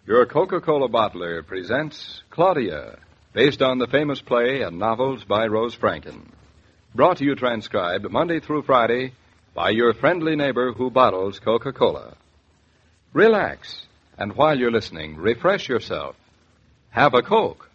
Your Coca-Cola bottler presents Claudia, based on the famous play and novels by Rose Franken. Brought to you transcribed Monday through Friday by your friendly neighbor who bottles Coca-Cola. Relax, and while you're listening, refresh yourself. Have a Coke.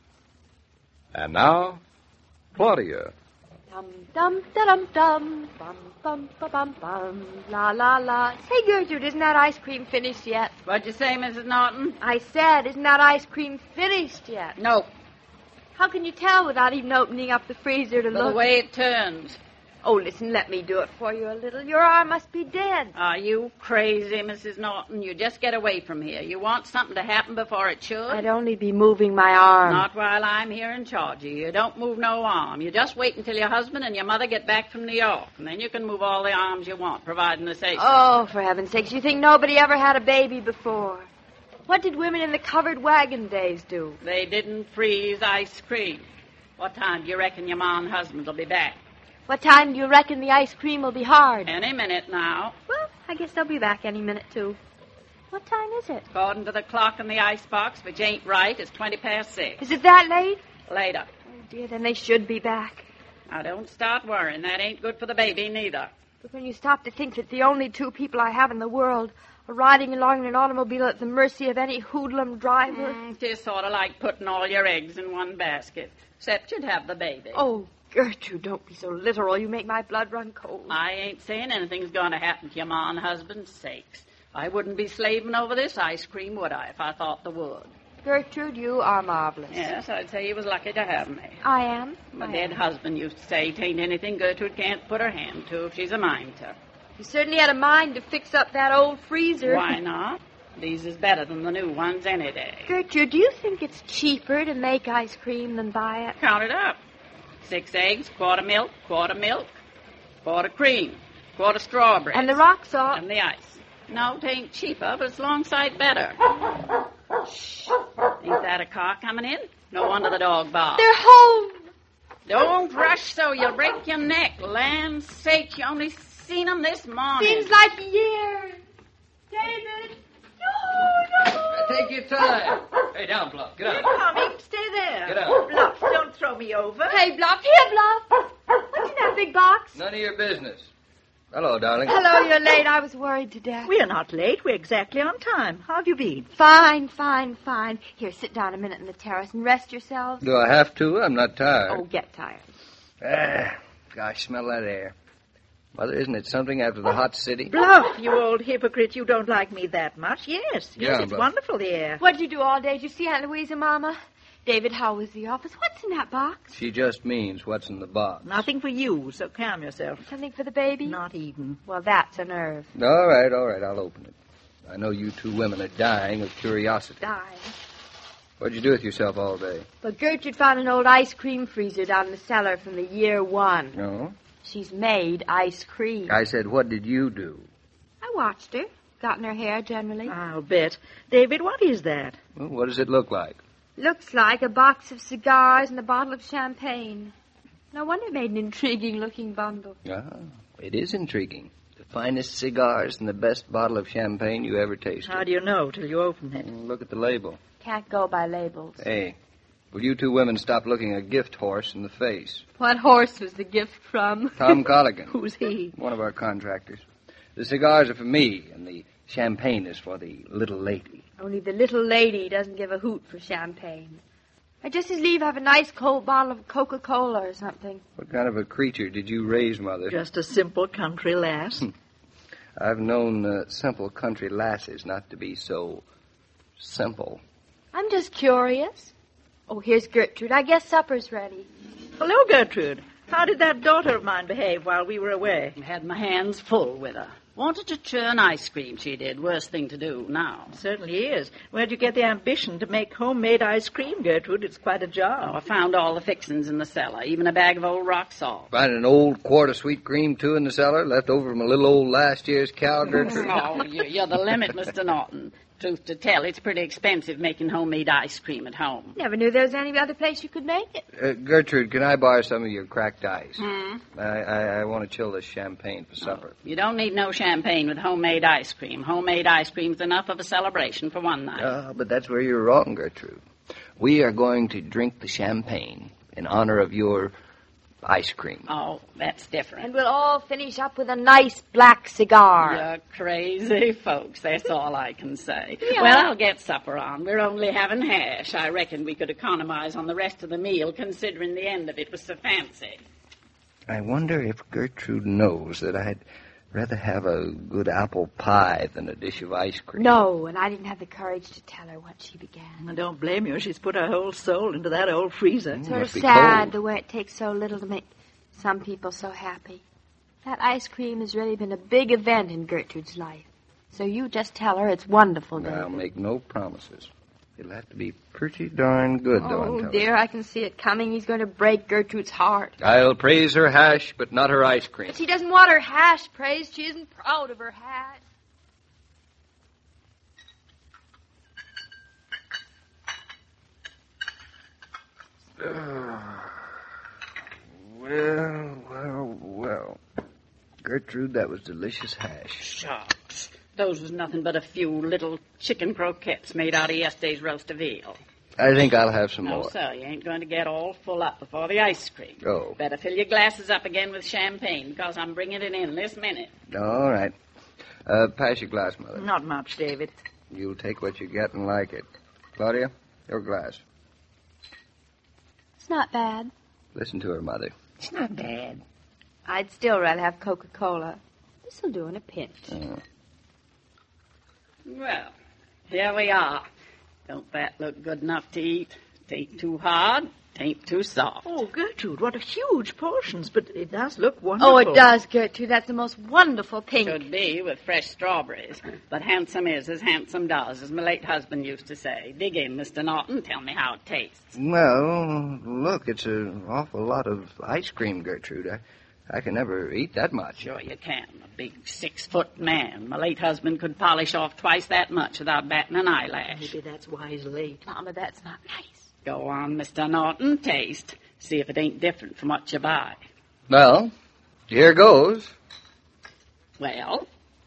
And now, Claudia. Dum dum da dum dum bum bum ba bum bum la la la. Say, Gertrude, isn't that ice cream finished yet? What'd you say, Mrs. Norton? I said, isn't that ice cream finished yet? No. How can you tell without even opening up the freezer to The look? way it turns. Oh, listen, let me do it for you a little. Your arm must be dead. Are you crazy, Mrs. Norton? You just get away from here. You want something to happen before it should? I'd only be moving my arm. Not while I'm here in charge of you. You don't move no arm. You just wait until your husband and your mother get back from New York, and then you can move all the arms you want, providing they say so. Oh, for heaven's sakes, you think nobody ever had a baby before? What did women in the covered wagon days do? They didn't freeze ice cream. What time do you reckon your ma and husband will be back? What time do you reckon the ice cream will be hard? Any minute now. Well, I guess they'll be back any minute, too. What time is it? According to the clock in the icebox, which ain't right, it's 6:20. Is it that late? Later. Oh, dear, then they should be back. Now, don't start worrying. That ain't good for the baby, neither. But when you stop to think that the only two people I have in the world are riding along in an automobile at the mercy of any hoodlum driver... It's sort of like putting all your eggs in one basket. Except you'd have the baby. Oh, Gertrude, don't be so literal. You make my blood run cold. I ain't saying anything's going to happen to your ma and husband's sakes. I wouldn't be slaving over this ice cream, would I, if I thought the would? Gertrude, you are marvelous. Yes, I'd say you was lucky to have me. I am. My dead husband used to say, "'Tain't anything Gertrude can't put her hand to if she's a mind to." You certainly had a mind to fix up that old freezer. Why not? These is better than the new ones any day. Gertrude, do you think it's cheaper to make ice cream than buy it? Count it up. 6 eggs, quart of milk, quart of cream, quart of strawberries. And the rock salt. And the ice. No, it ain't cheaper, but it's long sight better. Shh. Ain't that a car coming in? No wonder the dog barks. They're home. Don't rush so you'll break your neck. Land's sake, you only seen them this morning. Seems like years. David. No. Take your time. Hey, down, Bluff. Get out. Tommy, stay there. Get out. Bluff, don't throw me over. Hey, Bluff. Here, Bluff. What's in that big box? None of your business. Hello, darling. Hello, you're late. I was worried to death. We're not late. We're exactly on time. How have you been? Fine. Here, sit down a minute on the terrace and rest yourselves. Do I have to? I'm not tired. Oh, get tired. Gosh, smell that air. Mother, isn't it something after the hot city? Bluff, you old hypocrite. You don't like me that much. Yes, Yeah, it's but- wonderful, the air. What'd you do all day? Did you see Aunt Louisa, Mama? David, how was the office? What's in that box? She just means what's in the box. Nothing for you, so calm yourself. Something for the baby? Not even. Well, that's a nerve. All right, I'll open it. I know you two women are dying of curiosity. Dying. What'd you do with yourself all day? Well, Gertrude found an old ice cream freezer down in the cellar from the year 1. No? She's made ice cream. I said, what did you do? I watched her. Got in her hair, generally. I'll bet. David, what is that? Well, what does it look like? Looks like a box of cigars and a bottle of champagne. No wonder it made an intriguing-looking bundle. Ah, it is intriguing. The finest cigars and the best bottle of champagne you ever tasted. How do you know till you open it? Look at the label. Can't go by labels. Hey, will you two women stop looking a gift horse in the face? What horse was the gift from? Tom Colligan. Who's he? One of our contractors. The cigars are for me, and the champagne is for the little lady. Only the little lady doesn't give a hoot for champagne. I'd just as lieve have a nice cold bottle of Coca-Cola or something. What kind of a creature did you raise, Mother? Just a simple country lass. I've known simple country lasses not to be so simple. I'm just curious. Oh, here's Gertrude. I guess supper's ready. Hello, Gertrude. How did that daughter of mine behave while we were away? I had my hands full with her. Wanted to churn ice cream, she did. Worst thing to do now. Certainly is. Where'd you get the ambition to make homemade ice cream, Gertrude? It's quite a Oh, job. I found all the fixings in the cellar, even a bag of old rock salt. Find an old quart of sweet cream, too, in the cellar, left over from a little old last year's cow, Gertrude. Oh, you're the limit, Mr. Norton. Truth to tell, it's pretty expensive making homemade ice cream at home. Never knew there was any other place you could make it. Gertrude, can I borrow some of your cracked ice? Hmm? I want to chill this champagne for supper. You don't need no champagne with homemade ice cream. Homemade ice cream's enough of a celebration for one night. But that's where you're wrong, Gertrude. We are going to drink the champagne in honor of your ice cream. Oh, that's different. And we'll all finish up with a nice black cigar. You're crazy folks, that's all I can say. Yeah. Well, I'll get supper on. We're only having hash. I reckon we could economize on the rest of the meal, considering the end of it was so fancy. I wonder if Gertrude knows that I'd rather have a good apple pie than a dish of ice cream. No, and I didn't have the courage to tell her what she began. I don't blame you. She's put her whole soul into that old freezer. Sort of must be sad cold. the way it takes so little to make some people so happy. That ice cream has really been a big event in Gertrude's life. So you just tell her it's wonderful, David. I'll make no promises. It'll have to be pretty darn good, though, I'm Oh, telling dear, I can see it coming. He's going to break Gertrude's heart. you. I'll praise her hash, but not her ice cream. But she doesn't want her hash praised. She isn't proud of her hash. Well. Gertrude, that was delicious hash. Shucks. Those was nothing but a few little chicken croquettes made out of yesterday's roast of veal. I think I'll have some No, more. sir, you ain't going to get all full up before the ice cream. Oh. Better fill your glasses up again with champagne, because I'm bringing it in this minute. All right. Pass your glass, Mother. Not much, David. You'll take what you get and like it. Claudia, your glass. It's not bad. Listen to her, Mother. It's not bad. I'd still rather have Coca-Cola. This'll do in a pinch. Well, here we are. Don't that look good enough to eat? Tain't too hard, tain't too soft. Oh, Gertrude, what a huge portions, but it does look wonderful. Oh, it does, Gertrude. That's the most wonderful pink. Should be with fresh strawberries. But handsome is as handsome does, as my late husband used to say. Dig in, Mr. Norton. Tell me how it tastes. Well, look, it's an awful lot of ice cream, Gertrude. I can never eat that much. Sure you can. A big 6-foot man. My late husband could polish off twice that much without batting an eyelash. Maybe that's why he's late. Mama, that's not nice. Go on, Mr. Norton. Taste. See if it ain't different from what you buy. Well, here goes. Well,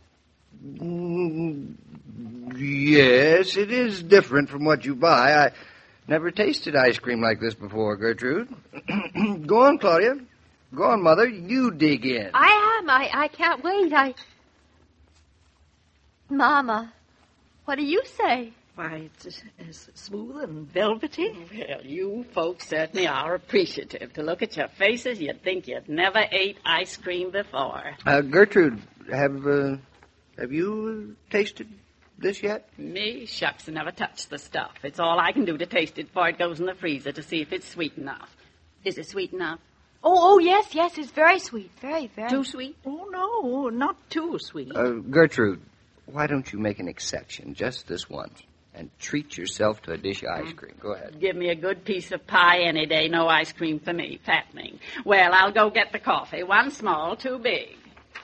Yes, it is different from what you buy. I never tasted ice cream like this before, Gertrude. Go on, Claudia. Go on, Mother. You dig in. I am. I can't wait. Mama, what do you say? Why, it's as smooth and velvety. well, you folks certainly are appreciative. To look at your faces, you'd think you'd never ate ice cream before. Gertrude, have you tasted this yet? Me? Shucks, I never touched the stuff. It's all I can do to taste it before it goes in the freezer to see if it's sweet enough. Is it sweet enough? Oh, yes, it's very sweet. Very, very. Too sweet? Oh, no, not too sweet. Gertrude, why don't you make an exception just this once and treat yourself to a dish of ice cream? Go ahead. Give me a good piece of pie any day. No ice cream for me. Fattening. Well, I'll go get the coffee. One small, two big.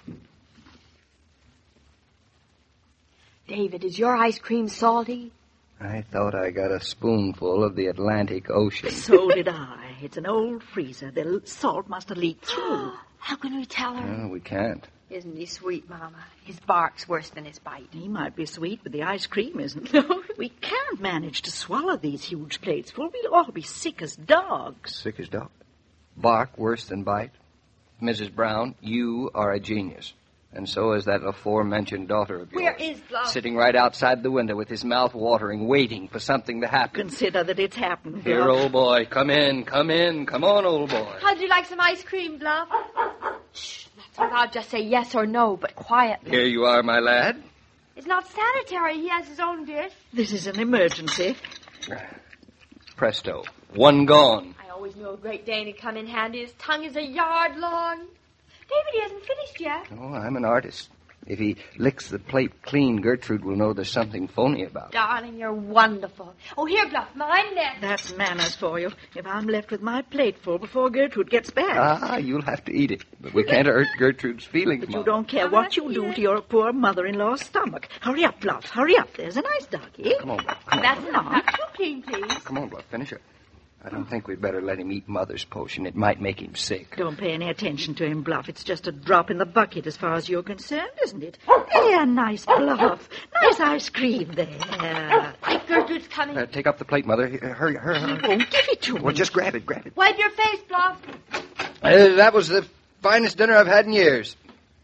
David, is your ice cream salty? I thought I got a spoonful of the Atlantic Ocean. So did I. It's an old freezer. The salt must have leaked through. How can we tell her? No, we can't. Isn't he sweet, Mama? His bark's worse than his bite. He might be sweet, but the ice cream isn't. No, we can't manage to swallow these huge plates full. We'll all be sick as dogs. Sick as dog. Bark worse than bite. Mrs. Brown, you are a genius. And so is that aforementioned daughter of yours. Where is Bluff? Sitting right outside the window with his mouth watering, waiting for something to happen. Consider that it's happened. Here, Bluff. old boy, come in. Come on, old boy. How'd you like some ice cream, Bluff? Shh, not so loud. Just say yes or no, but quietly. Here you are, my lad. It's not sanitary. He has his own dish. This is an emergency. Presto. One gone. I always knew a Great Dane would come in handy. His tongue is a yard long. David, he hasn't finished yet. Oh, I'm an artist. If he licks the plate clean, Gertrude will know there's something phony about it. Darling, you're wonderful. Oh, here, Bluff, mine next. That's manners for you. If I'm left with my plate full before Gertrude gets back. Ah, you'll have to eat it. But we can't hurt Gertrude's feelings, But Mom. you don't care what you do to your poor mother-in-law's stomach. Hurry up, Bluff. Hurry up. There's a nice doggy. Come on, Bluff. Come on. That's enough. Not too clean, please. Come on, Bluff. Finish it. I don't think we'd better let him eat Mother's potion. It might make him sick. Don't pay any attention to him, Bluff. It's just a drop in the bucket as far as you're concerned, isn't it? There, nice Bluff. Nice ice cream there. Quick, Gertrude's coming. Take up the plate, Mother. Here, hurry, hurry, He hurry. won't give it to me. Well, just grab it, grab it. Wipe your face, Bluff. That was the finest dinner I've had in years.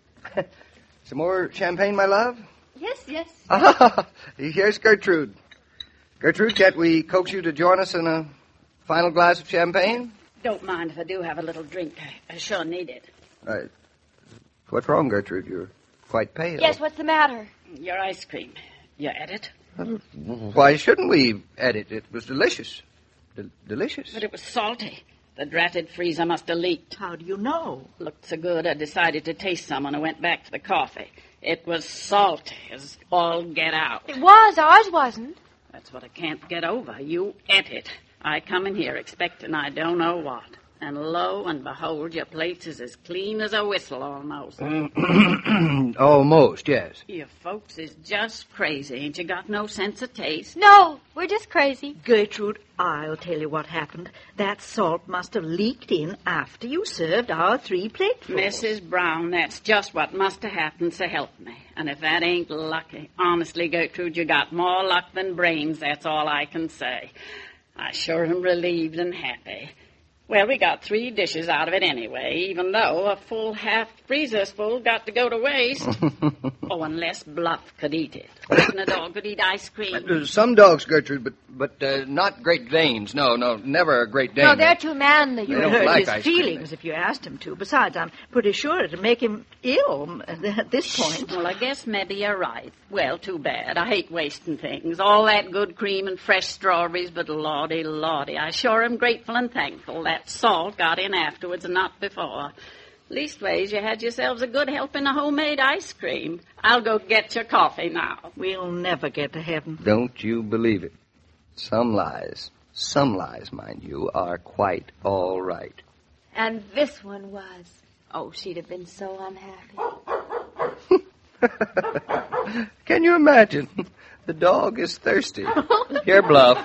Some more champagne, my love? Yes, yes. Ah, here's Gertrude. Gertrude, can't we coax you to join us in a final glass of champagne? Don't mind if I do have a little drink. I sure need it. What's wrong, Gertrude? You're quite pale. Yes, what's the matter? Your ice cream. You ate it? Why shouldn't we eat it? It was delicious. Delicious. But it was salty. The dratted freezer must have leaked. How do you know? Looked so good, I decided to taste some when I went back to the coffee. It was salty as all get out. It was. Ours wasn't. That's what I can't get over. You ate it. I come in here expecting I don't know what. And lo and behold, your place is as clean as a whistle almost. Almost, yes. You folks is just crazy. Ain't you got no sense of taste? No, we're just crazy. Gertrude, I'll tell you what happened. That salt must have leaked in after you served our 3 platefuls. Mrs. Brown, that's just what must have happened, so help me. And if that ain't lucky, honestly, Gertrude, you got more luck than brains, that's all I can say. I sure am relieved and happy. Well, we got 3 dishes out of it anyway, even though a full half freezer's full got to go to waste. Oh, unless Bluff could eat it. Even a dog could eat ice cream. Some dogs, Gertrude, but not Great Danes. No, never a Great Dane. No, they're too manly. They You don't hurt like his ice cream. feelings if you asked him to. Besides, I'm pretty sure it'd make him ill at this point. Well, I guess maybe you're right. Well, too bad. I hate wasting things. All that good cream and fresh strawberries, but lordy, I sure am grateful and thankful that salt got in afterwards and not before. Leastways, you had yourselves a good helping of homemade ice cream. I'll go get your coffee now. We'll never get to heaven. Don't you believe it. Some lies, mind you, are quite all right. And this one was. Oh, she'd have been so unhappy. Can you imagine? The dog is thirsty. Here, Bluff.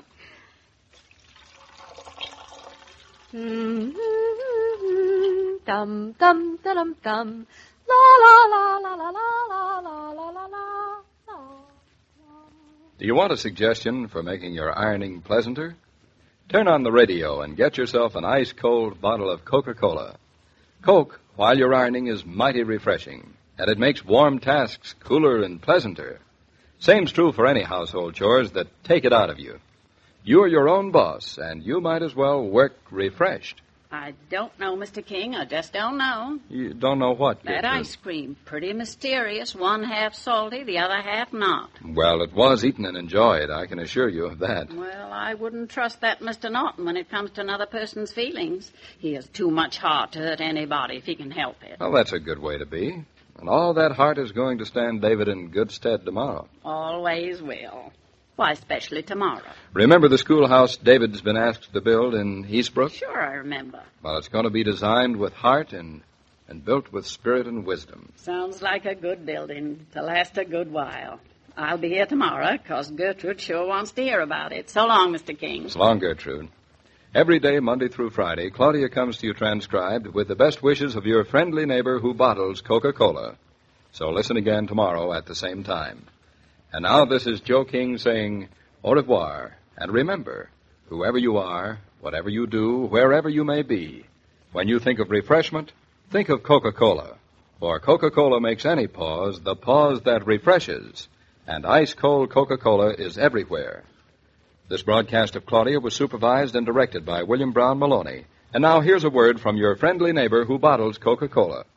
Dum dum dum dum. La la la la la la la la la la. Do you want a suggestion for making your ironing pleasanter? Turn on the radio and get yourself an ice-cold bottle of Coca-Cola. Coke, while you're ironing, is mighty refreshing, and it makes warm tasks cooler and pleasanter. Same's true for any household chores that take it out of you. You're your own boss, and you might as well work refreshed. I don't know, Mr. King. I just don't know. You don't know what, That Gertrude? ice cream, pretty mysterious. One half salty, the other half not. Well, it was eaten and enjoyed, I can assure you of that. Well, I wouldn't trust that Mr. Norton when it comes to another person's feelings. He has too much heart to hurt anybody if he can help it. Well, that's a good way to be. And all that heart is going to stand David in good stead tomorrow. Always will. Why, especially tomorrow. Remember the schoolhouse David's been asked to build in Eastbrook? Sure, I remember. Well, it's going to be designed with heart and built with spirit and wisdom. Sounds like a good building to last a good while. I'll be here tomorrow, 'cause Gertrude sure wants to hear about it. So long, Mr. King. So long, Gertrude. Every day, Monday through Friday, Claudia comes to you transcribed with the best wishes of your friendly neighbor who bottles Coca-Cola. So listen again tomorrow at the same time. And now this is Joe King saying au revoir. And remember, whoever you are, whatever you do, wherever you may be, when you think of refreshment, think of Coca-Cola. For Coca-Cola makes any pause the pause that refreshes. And ice-cold Coca-Cola is everywhere. This broadcast of Claudia was supervised and directed by William Brown Maloney. And now here's a word from your friendly neighbor who bottles Coca-Cola.